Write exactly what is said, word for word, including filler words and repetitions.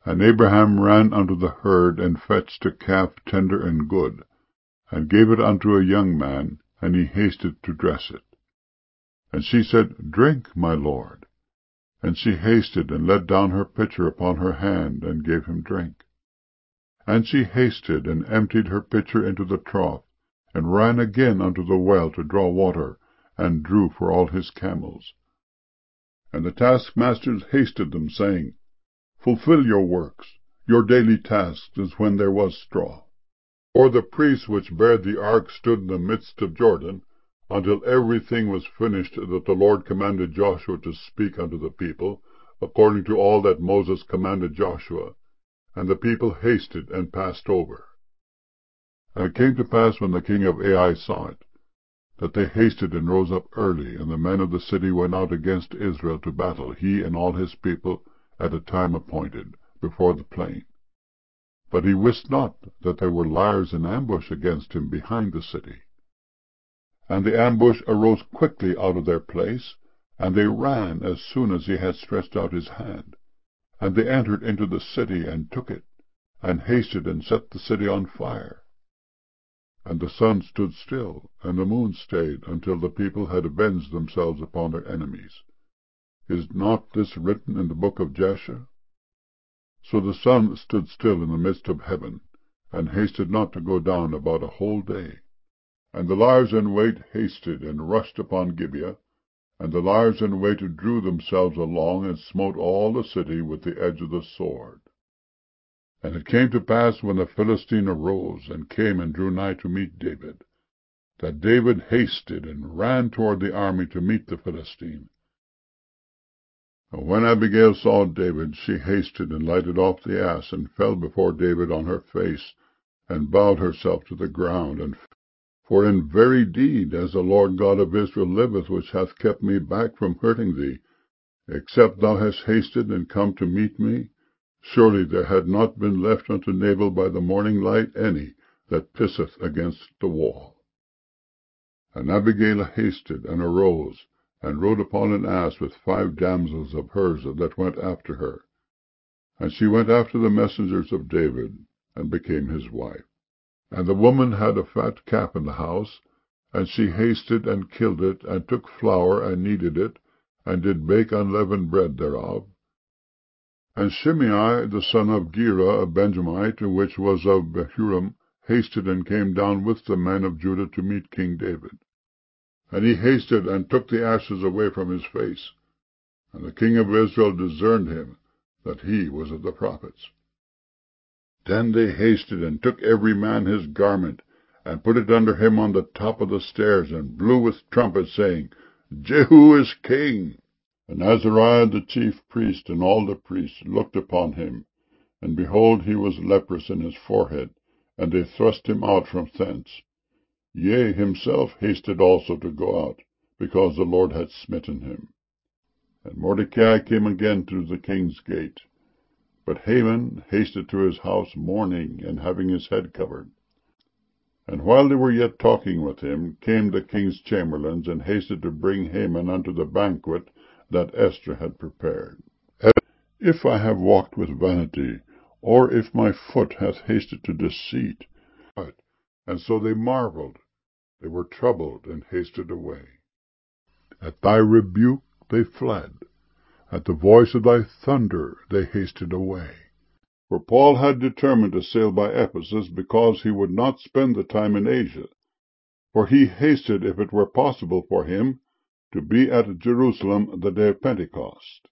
And Abraham ran unto the herd, and fetched a calf tender and good, and gave it unto a young man, and he hasted to dress it. And she said, Drink, my lord. And she hasted, and let down her pitcher upon her hand, and gave him drink. And she hasted, and emptied her pitcher into the trough, and ran again unto the well to draw water, and drew for all his camels. And the taskmasters hasted them, saying, Fulfill your works, your daily tasks, as when there was straw. For the priests which bare the ark stood in the midst of Jordan, until everything was finished that the Lord commanded Joshua to speak unto the people, according to all that Moses commanded Joshua. And the people hasted and passed over. And it came to pass, when the king of Ai saw it, that they hasted and rose up early, and the men of the city went out against Israel to battle, he and all his people, at a time appointed, before the plain. But he wist not that there were liers in ambush against him behind the city. And the ambush arose quickly out of their place, and they ran as soon as he had stretched out his hand. And they entered into the city, and took it, and hasted and set the city on fire. And the sun stood still, and the moon stayed, until the people had avenged themselves upon their enemies. Is not this written in the book of Jasher? So the sun stood still in the midst of heaven, and hasted not to go down about a whole day. And the liers in wait hasted, and rushed upon Gibeah, and the liers in wait drew themselves along, and smote all the city with the edge of the sword. And it came to pass, when the Philistine arose, and came and drew nigh to meet David, that David hasted, and ran toward the army to meet the Philistine. And when Abigail saw David, she hasted, and lighted off the ass, and fell before David on her face, and bowed herself to the ground, and For in very deed, as the Lord God of Israel liveth, which hath kept me back from hurting thee, except thou hast hasted and come to meet me, surely there had not been left unto Nabal by the morning light any that pisseth against the wall. And Abigail hasted, and arose, and rode upon an ass with five damsels of hers that went after her. And she went after the messengers of David, and became his wife. And the woman had a fat calf in the house, and she hasted and killed it, and took flour, and kneaded it, and did bake unleavened bread thereof. And Shimei the son of Gera, a Benjamite, which was of Bahurim, hasted and came down with the men of Judah to meet King David. And he hasted and took the ashes away from his face. And the king of Israel discerned him, that he was of the prophets. Then they hasted and took every man his garment, and put it under him on the top of the stairs, and blew with trumpets, saying, Jehu is king. And Azariah the chief priest and all the priests looked upon him, and behold, he was leprous in his forehead, and they thrust him out from thence. Yea, himself hasted also to go out, because the Lord had smitten him. And Mordecai came again to the king's gate. But Haman hasted to his house mourning, and having his head covered. And while they were yet talking with him, came the king's chamberlains, and hasted to bring Haman unto the banquet that Esther had prepared. If I have walked with vanity, or if my foot hath hasted to deceit. And so they marveled, they were troubled, and hasted away. At thy rebuke they fled. At the voice of thy thunder they hasted away. For Paul had determined to sail by Ephesus, because he would not spend the time in Asia. For he hasted, if it were possible for him, to be at Jerusalem the day of Pentecost.